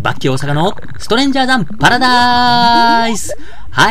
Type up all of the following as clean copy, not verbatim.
バッキー大阪のストレンジャーザンパラダイス。はい、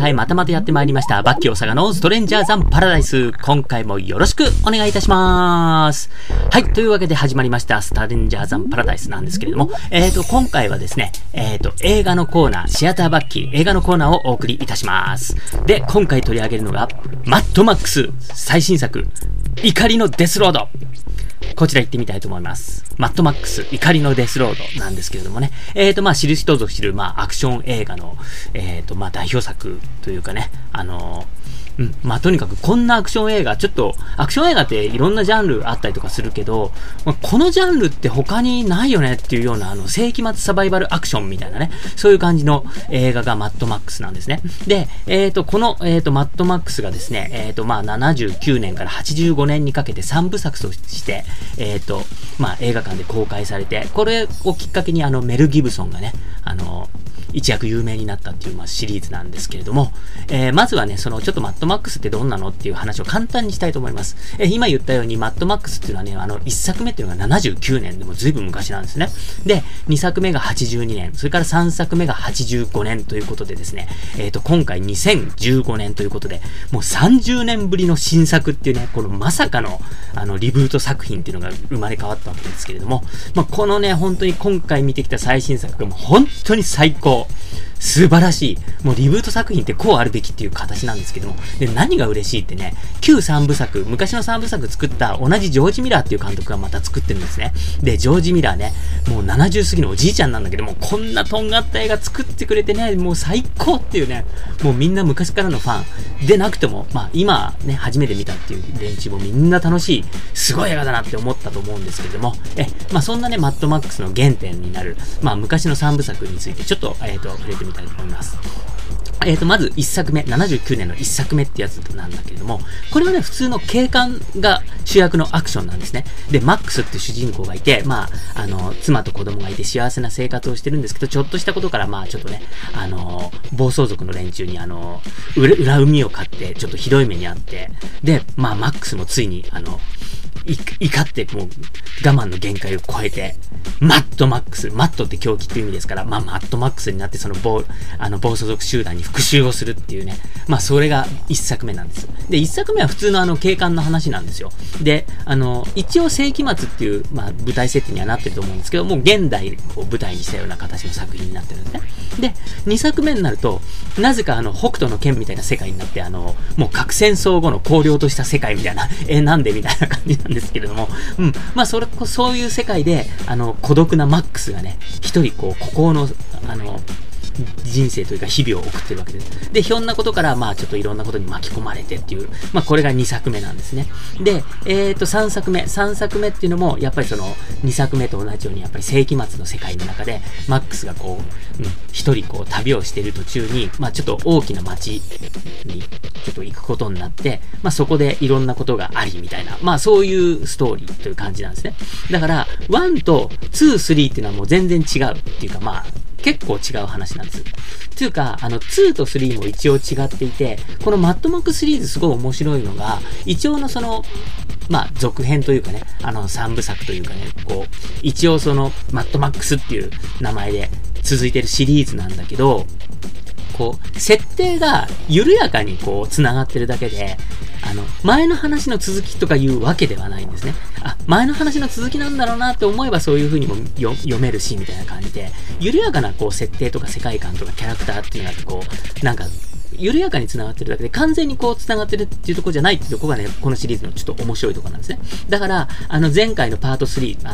またやってまいりました。バッキー大阪のストレンジャーザンパラダイス。今回もよろしくお願いいたします。はい、というわけで始まりましたストレンジャーザンパラダイスなんですけれども、今回はですね、映画のコーナー、シアターバッキー映画のコーナーをお送りいたします。で、今回取り上げるのが、マッドマックス最新作、怒りのデスロード。こちら行ってみたいと思います。マッドマックス怒りのデスロードなんですけれどもね。知る人ぞ知る、アクション映画の、代表作というかね、とにかくこんなアクション映画、ちょっと、アクション映画っていろんなジャンルあったりとかするけど、このジャンルって他にないよねっていうような、世紀末サバイバルアクションみたいなね、そういう感じの映画がマッドマックスなんですね。で、この、マッドマックスがですね、79年から85年にかけて3部作として、映画館で公開されて、これをきっかけにメル・ギブソンがね、一躍有名になったっていう、シリーズなんですけれども、まずはね、ちょっとマッドマックスってどんなのっていう話を簡単にしたいと思います。今言ったようにマッドマックスっていうのはね、1作目っていうのが79年でも随分昔なんですね。で、2作目が82年、それから3作目が85年ということでですね、今回2015年ということで、もう30年ぶりの新作っていうね、このまさかの、リブート作品っていうのが生まれ変わったわけですけれども、このね、本当に今回見てきた最新作がもう本当に最高。素晴らしい。もうリブート作品ってこうあるべきっていう形なんですけども。で、何が嬉しいってね、旧3部作、昔の3部作作った同じジョージ・ミラーっていう監督がまた作ってるんですね。で、ジョージ・ミラーね、もう70過ぎのおじいちゃんなんだけども、こんなとんがった映画作ってくれてね、もう最高っていうね、もうみんな昔からのファンでなくても、今ね、初めて見たっていう連中もみんな楽しい、すごい映画だなって思ったと思うんですけれども、そんなね、マッドマックスの原点になる、昔の3部作についてちょっと、触れてみたいと思います。まず1作目、79年の1作目ってやつなんだけれども、これはね、普通の警官が主役のアクションなんですね。で、マックスっていう主人公がいて、妻と子供がいて幸せな生活をしてるんですけど、ちょっとしたことから、ちょっとね、暴走族の連中に、裏海を買って、ちょっとひどい目にあって、で、マックスもついに、怒ってもう我慢の限界を超えて、マッドマックス、マッドって狂気っていう意味ですから、マッドマックスになってその暴走族集団に復讐をするっていうね、それが一作目なんです。で、一作目は普通の警官の話なんですよ。で、一応世紀末っていう、舞台設定にはなってると思うんですけど、もう現代を舞台にしたような形の作品になってるんですね。で、二作目になると、なぜか北斗の拳みたいな世界になって、もう核戦争後の荒涼とした世界みたいな、なんでみたいな感じなんですけれども、そういう世界で、孤独なマックスがね、一人孤高の、人生というか日々を送ってるわけです。で、ひょんなことから、ちょっといろんなことに巻き込まれてっていう、これが2作目なんですね。で、3作目っていうのも、やっぱり2作目と同じように、やっぱり世紀末の世界の中で、マックスが一人旅をしている途中に、ちょっと大きな街に、ちょっと行くことになって、そこでいろんなことがあり、みたいな、そういうストーリーという感じなんですね。だから、1と2、3っていうのはもう全然違うっていうか、結構違う話なんです。というか、2と3も一応違っていて、このマッドマックスシリーズすごい面白いのが、一応の続編というかね、3部作というかね、一応マッドマックスっていう名前で続いてるシリーズなんだけど、設定が緩やかに繋がってるだけで、前の話の続きとかいうわけではないんですね。前の話の続きなんだろうなって思えばそういう風にも読めるし、みたいな感じで、緩やかな設定とか世界観とかキャラクターっていうのが緩やかに繋がってるだけで、完全に繋がってるっていうところじゃないっていうところがね、このシリーズのちょっと面白いところなんですね。だから、前回のパート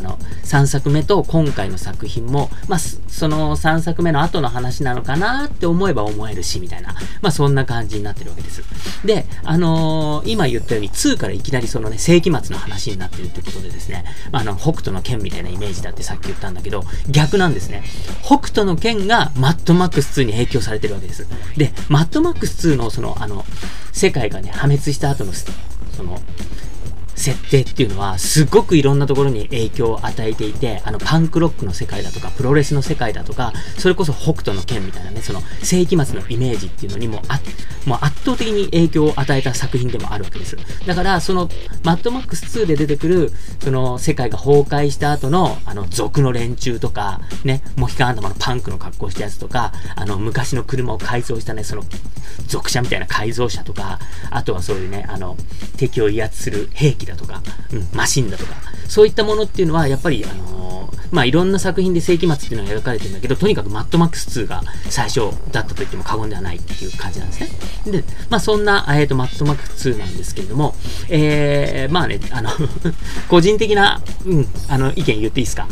3、3作目と今回の作品も、その3作目の後の話なのかなって思えば思えるし、みたいな、そんな感じになってるわけです。で、今言ったように2からいきなり世紀末の話になってるっていうことでですね、北斗の拳みたいなイメージだってさっき言ったんだけど、逆なんですね。北斗の拳がマッドマックス2に影響されてるわけです。で、マッドマックス2の世界がね、破滅した後の、 設定っていうのはすごくいろんなところに影響を与えていて、パンクロックの世界だとかプロレスの世界だとか、それこそ北斗の拳みたいなね、その世紀末のイメージっていうのにもう圧倒的に影響を与えた作品でもあるわけです。だからそのマッドマックス2で出てくるその世界が崩壊した後の族の連中とかね、モヒカン頭のパンクの格好したやつとか、昔の車を改造したね、その族車みたいな改造車とか、あとはそういうね、敵を威圧する兵器だとか、マシンだとか、そういったものっていうのはやっぱりいろんな作品で世紀末っていうのが描かれてるんだけど、とにかくマッドマックス2が最初だったと言っても過言ではないっていう感じなんですね。で、そんなマッドマックス2なんですけれども、個人的な意見言っていいですか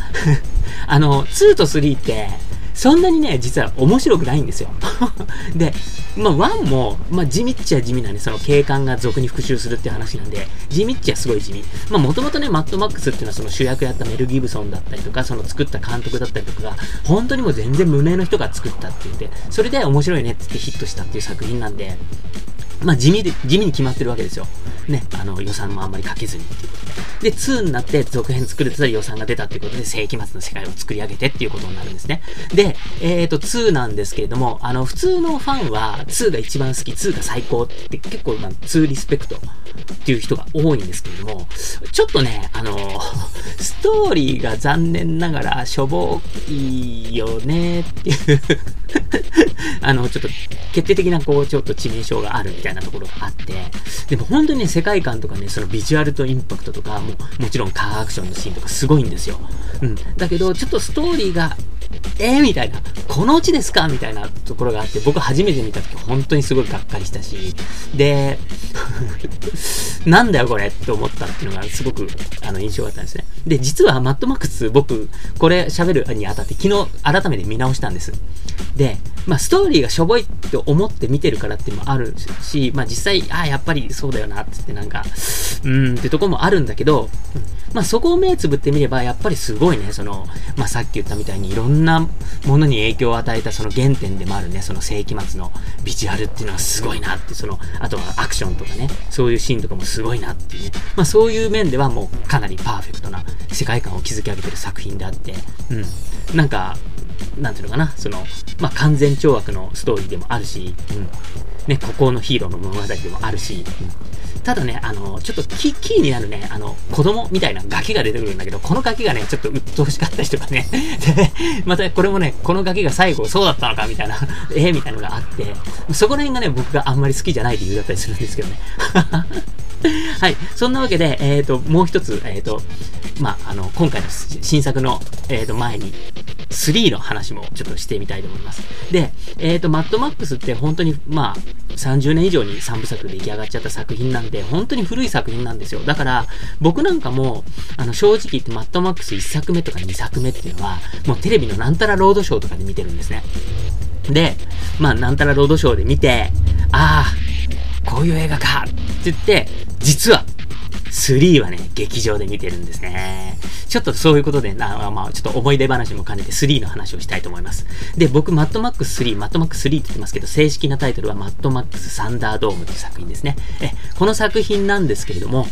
2と3ってそんなにね、実は面白くないんですよ。で、1も、地味っちゃ地味なね、その警官が族に復讐するっていう話なんで、地味っちゃすごい地味。もともとね、マッドマックスっていうのはその主役やったメル・ギブソンだったりとか、その作った監督だったりとかが、本当にもう全然無名の人が作ったって言って、それで面白いねって言ってヒットしたっていう作品なんで、地味に決まってるわけですよ。ね、予算もあんまりかけずにっていうことで。で、2になって続編作れてたら予算が出たっていうことで、世紀末の世界を作り上げてっていうことになるんですね。で、2なんですけれども、普通のファンは2が一番好き、2が最高って結構、2リスペクトっていう人が多いんですけれども、ちょっとね、ストーリーが残念ながらしょぼいよねっていうちょっと決定的なちょっと致命傷があるみたいなところがあって、でも本当にね、世界観とかね、そのビジュアルとインパクトとか、もちろんカーアクションのシーンとかすごいんですよ。だけど、ちょっとストーリーが、みたいな、このうちですかみたいなところがあって、僕初めて見た時本当にすごいがっかりしたし、で、なんだよこれって思ったっていうのがすごく印象があったんですね。で、実はマッドマックス、僕、これ喋るにあたって昨日改めて見直したんです。で、ストーリーがしょぼいって思って見てるからっていうのもあるし、実際、やっぱりそうだよなって言ってなんか、ってとこもあるんだけど、そこを目つぶってみれば、やっぱりすごいね、その、さっき言ったみたいにいろんなものに影響を与えたその原点でもあるね、その世紀末のビジュアルっていうのはすごいなって、あとはアクションとかね、そういうシーンとかもすごいなっていうね、そういう面ではもうかなりパーフェクトな世界観を築き上げてる作品であって、なんか、なんていうのかな、完全懲悪のストーリーでもあるし、ね、孤高のヒーローの物語でもあるし、ただね、ちょっとキーになるね、子供みたいなガキが出てくるんだけど、このガキがね、ちょっと鬱陶しかったりとかね。で、またこれもね、このガキが最後そうだったのかみたいな、みたいなのがあって、そこら辺がね、僕があんまり好きじゃない理由だったりするんですけどね。はい。そんなわけで、もう一つ、今回の新作の、前に、3の話もちょっとしてみたいと思います。で、マッドマックスって本当に、30年以上に3部作で出来上がっちゃった作品なんで、本当に古い作品なんですよ。だから、僕なんかも、正直言ってマッドマックス1作目とか2作目っていうのは、もうテレビのなんたらロードショーとかで見てるんですね。で、なんたらロードショーで見て、こういう映画かって言って、実は、3はね、劇場で見てるんですね。ちょっとそういうことで、ちょっと思い出話も兼ねて3の話をしたいと思います。で、僕、マッドマックス3って言ってますけど、正式なタイトルはマッドマックスサンダードームという作品ですね。この作品なんですけれども、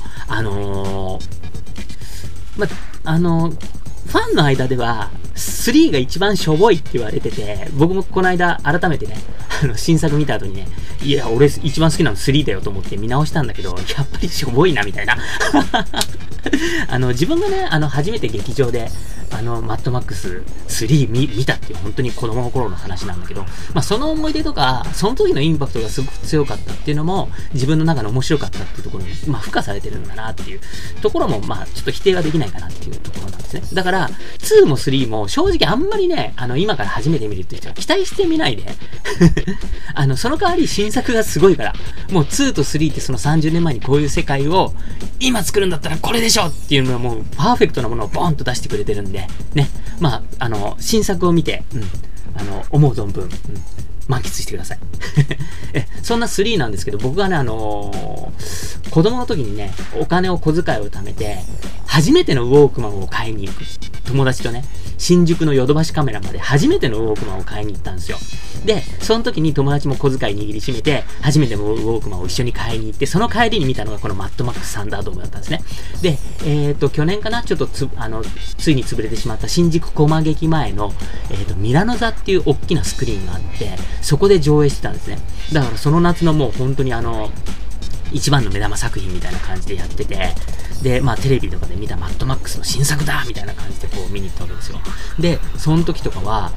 ファンの間では、3が一番しょぼいって言われてて、僕もこの間改めてね、新作見た後にね、いや、俺一番好きなの3だよと思って見直したんだけど、やっぱりしょぼいな、みたいな。自分がね、初めて劇場で、マッドマックス3見たっていう本当に子供の頃の話なんだけど、その思い出とか、その時のインパクトがすごく強かったっていうのも、自分の中で面白かったっていうところに、付加されてるんだなっていうところも、ちょっと否定はできないかなっていうところなんですね。だから、2も3も正直あんまりね、今から初めて見るっていう人は期待してみないで、その代わり新作がすごいから、もう2と3ってその30年前にこういう世界を、今作るんだったらこれでしょっていうのはもうパーフェクトなものをボーンと出してくれてるんで、ね、新作を見て、思う存分、満喫してください。そんな3なんですけど、僕がね、子供の時にね、お金を小遣いを貯めて、初めてのウォークマンを買いに行く。友達とね、 新宿のヨドバシカメラまで初めてのウォークマンを買いに行ったんですよ。で、その時に友達も小遣い握りしめて、初めてのウォークマンを一緒に買いに行って、その帰りに見たのがこのマッドマックスサンダードームだったんですね。で、去年かな、ちょっとついに潰れてしまった新宿コマ劇前の、ミラノ座っていう大きなスクリーンがあって、そこで上映してたんですね。だからその夏のもう本当に一番の目玉作品みたいな感じでやってて、で、まあテレビとかで見たマッドマックスの新作だみたいな感じでこう見に行ったわけですよ。で、その時とかは、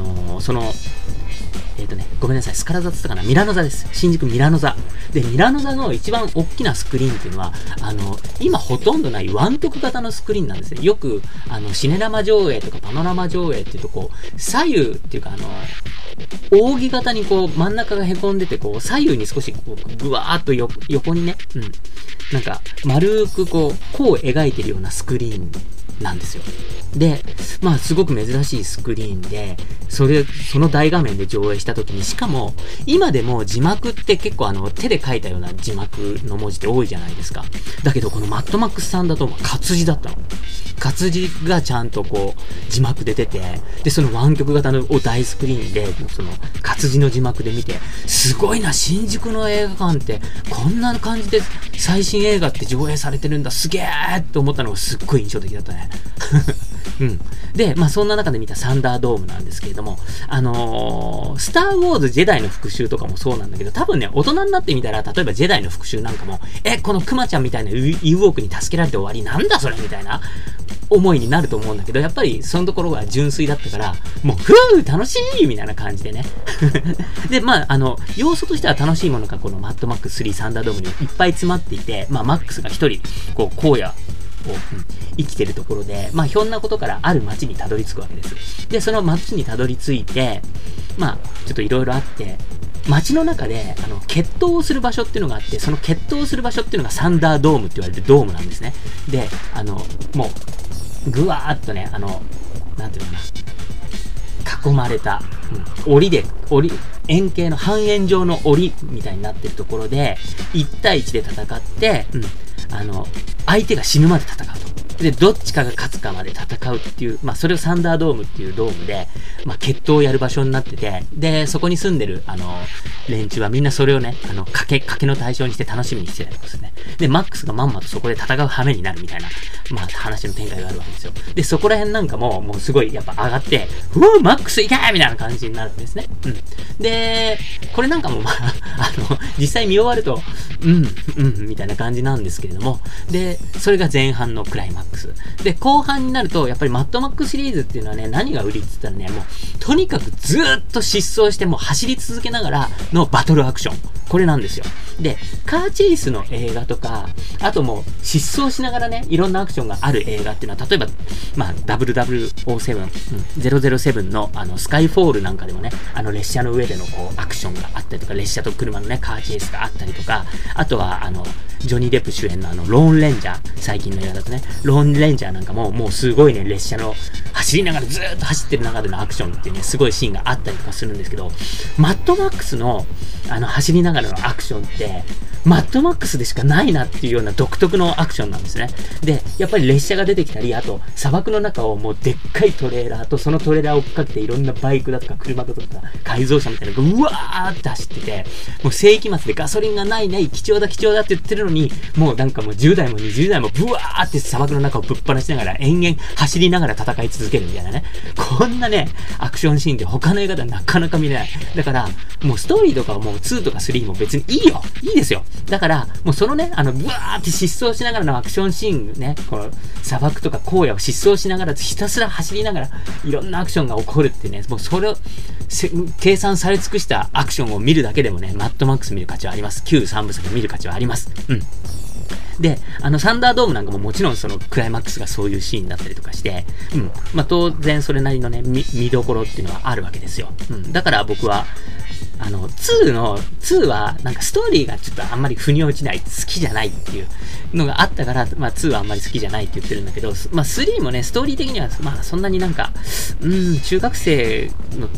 ごめんなさい、スカラ座って言ったかな、ミラノ座です。新宿ミラノ座。で、ミラノ座の一番大きなスクリーンっていうのは、今ほとんどない湾曲型のスクリーンなんですね。よく、シネラマ上映とかパノラマ上映っていうと、こう、左右っていうか、扇形にこう、真ん中が凹んでて、こう、左右に少し、こう、ぐわーっと横にね、なんか、丸くこう描いてるようなスクリーンなんですよ。で、まあすごく珍しいスクリーンで、その大画面で上映した時に、しかも今でも字幕って結構手で書いたような字幕の文字って多いじゃないですか。だけどこのマッドマックスさんだと活字だったの。活字がちゃんとこう字幕で出て、でその湾曲型の大スクリーンでその活字の字幕で見て、すごいな、新宿の映画館ってこんな感じで最新映画って上映されてるんだ、すげーって思ったのがすっごい印象的だったね。で、まあそんな中で見たサンダードームなんですけれども、スター・ウォーズ・ジェダイの復讐とかもそうなんだけど、多分ね、大人になってみたら、例えばジェダイの復讐なんかも、このクマちゃんみたいなユーウォークに助けられて終わり、なんだそれみたいな思いになると思うんだけど、やっぱりそのところが純粋だったから、もう、楽しいみたいな感じでね。で、まあ、要素としては楽しいものがこのマッドマックス3サンダードームにいっぱい詰まっていて、まあ、マックスが一人、こう、荒野、生きてるところで、まあ、ひょんなことからある街にたどり着くわけです。で、その街にたどり着いて、まあ、ちょっといろいろあって、街の中で、決闘をする場所っていうのがあって、その決闘をする場所っていうのがサンダードームって言われてるドームなんですね。で、もう、ぐわーっとね、なんていうのかな、囲まれた、円形の半円状の檻みたいになってるところで、1対1で戦って、相手が死ぬまで戦うと。で、どっちかが勝つかまで戦うっていう、まあ、それをサンダードームっていうドームで、まあ、決闘をやる場所になってて、で、そこに住んでる、連中はみんなそれをね、賭けの対象にして楽しみにしてたりとかですね。で、マックスがまんまとそこで戦う羽目になるみたいな、まあ、話の展開があるわけですよ。で、そこら辺なんかもうすごいやっぱ上がって、マックスいけーみたいな感じになるんですね。で、これなんかもまあ、実際見終わると、みたいな感じなんですけれども、で、それが前半のクライマックス。で、後半になると、やっぱりマッドマックスシリーズっていうのはね、何が売りって言ったらね、もう、とにかくずーっと疾走して、もう走り続けながらのバトルアクション。これなんですよ。で、カーチェイスの映画とか、あともう、疾走しながらね、いろんなアクションがある映画っていうのは、例えば、まあ、007、007の、スカイフォールなんかでもね、列車の上でのこう、アクションがあったりとか、列車と車のね、カーチェイスがあったりとか、あとは、ジョニー・デップ主演のローンレンジャー、最近の映画だとね、ローンレンジャーなんかも、もうすごいね、列車の走りながらずーっと走ってる中でのアクションっていうね、すごいシーンがあったりとかするんですけど、マッドマックスの、走りながらのアクションって、マッドマックスでしかないなっていうような独特のアクションなんですね。で、やっぱり列車が出てきたり、あと、砂漠の中をもうでっかいトレーラーと、そのトレーラーを追っかけていろんなバイクだとか車だとか改造車みたいなのがうわーって走ってて、もう世紀末でガソリンがない貴重だ貴重だって言ってるのに、もうなんかもう10台も20台もブワーって砂漠の中をぶっ放しながら延々走りながら戦い続けるみたいなね。こんなね、アクションシーンで他の映画ではなかなか見れない。だから、もうストーリーとかはもう2とか3も別にいいよ。いいですよ。だから、もうそのね、ブワーって疾走しながらのアクションシーンね、この砂漠とか荒野を疾走しながらひたすら走りながらいろんなアクションが起こるってね、もうそれを計算され尽くしたアクションを見るだけでもね、マッドマックス見る価値はあります。旧3部作見る価値はあります。で、サンダードームなんかももちろんそのクライマックスがそういうシーンだったりとかして、まあ当然それなりのね、見どころっていうのはあるわけですよ。だから僕は、2はなんかストーリーがちょっとあんまり腑に落ちない、好きじゃないっていうのがあったから、まあ2はあんまり好きじゃないって言ってるんだけど、まあ3もね、ストーリー的にはまあそんなになんか、中学生の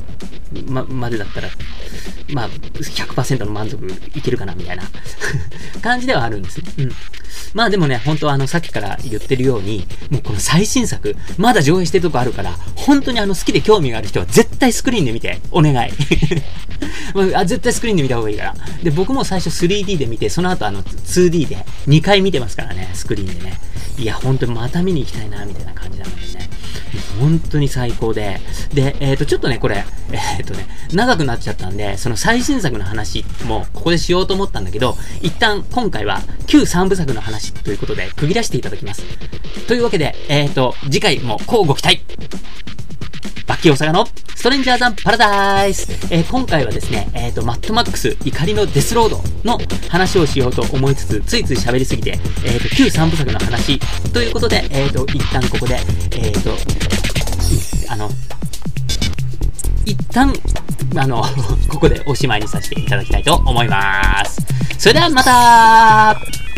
までだったら、まあ、100% の満足いけるかな、みたいな感じではあるんですね。うん。まあでもね、本当さっきから言ってるように、もうこの最新作、まだ上映してるとこあるから、本当に好きで興味がある人は絶対スクリーンで見て、お願い。絶対スクリーンで見た方がいいから。で、僕も最初 3D で見て、その後2D で2回見てますからね、スクリーンでね。いや、本当にまた見に行きたいな、みたいな感じなのでね。本当に最高で。で、ちょっとね、これ、長くなっちゃったんで、その最新作の話もここでしようと思ったんだけど、一旦今回は旧3部作の話ということで区切らせていただきます。というわけで、次回も乞うご期待。バッキー大阪のストレンジャーザンパラダイス。今回はですね、マッドマックス怒りのデスロードの話をしようと思いつつ、ついつい喋りすぎて、旧3部作の話ということで、一旦ここで、一旦、ここでおしまいにさせていただきたいと思います。それではまた